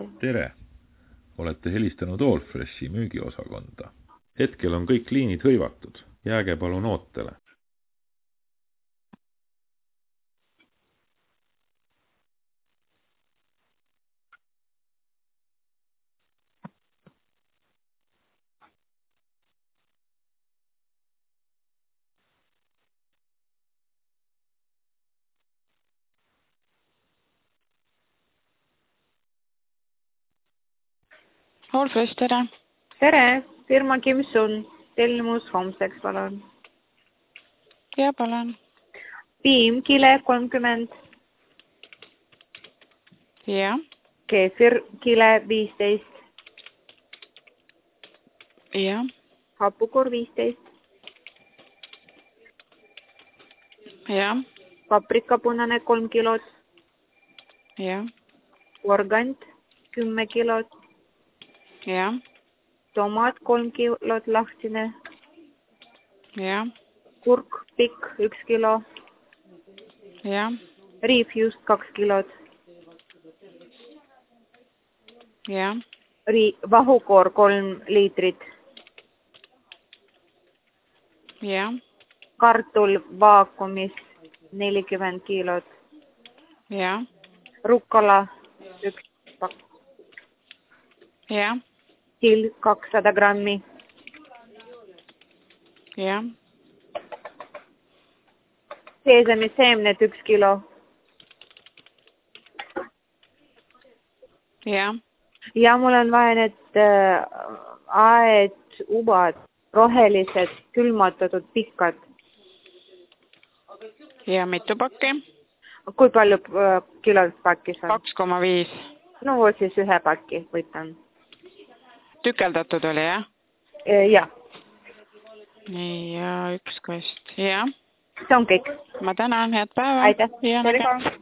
Tere! Olete helistanud Allfreshi müügiosakonda. Hetkel on kõik liinid hõivatud. Jääge palun ootele. Allfresh, tere! Tere! Firma Kimsun. Tellimus homseks, palun. Ja, palun. Piim, kile 30. Ja. Keefir, kile 15. Ja. Hapukur 15. Ja. Paprikapunane 3 kilot. Ja. Organt 10 kilot. Ja. Tomat 3 kilot lahtine. Ja. Kurk pikk 1 kilo. Ja. Riifjuust 2 kilot. Ja. Vahukoor 3 liitrit. Ja. Kartul vaakumis 40 kilot. Ja. Rukola 1 pakk. Ja. Sill 200 grammi. Ja. Seesamiseemned 1 kilo. Ja. Ja mul on vaja need aedubad, rohelised, külmutatud, pikad. Ja mitu pakki? Kui palju kilot pakis on? 2,5. No siis 1 pakki võtan. Tükeldatud oli, jah? Jah. Nii, ja 1 kast. Ja. See on kõik. Ma tänan, head päeva. Aitäh. Ja, Tere.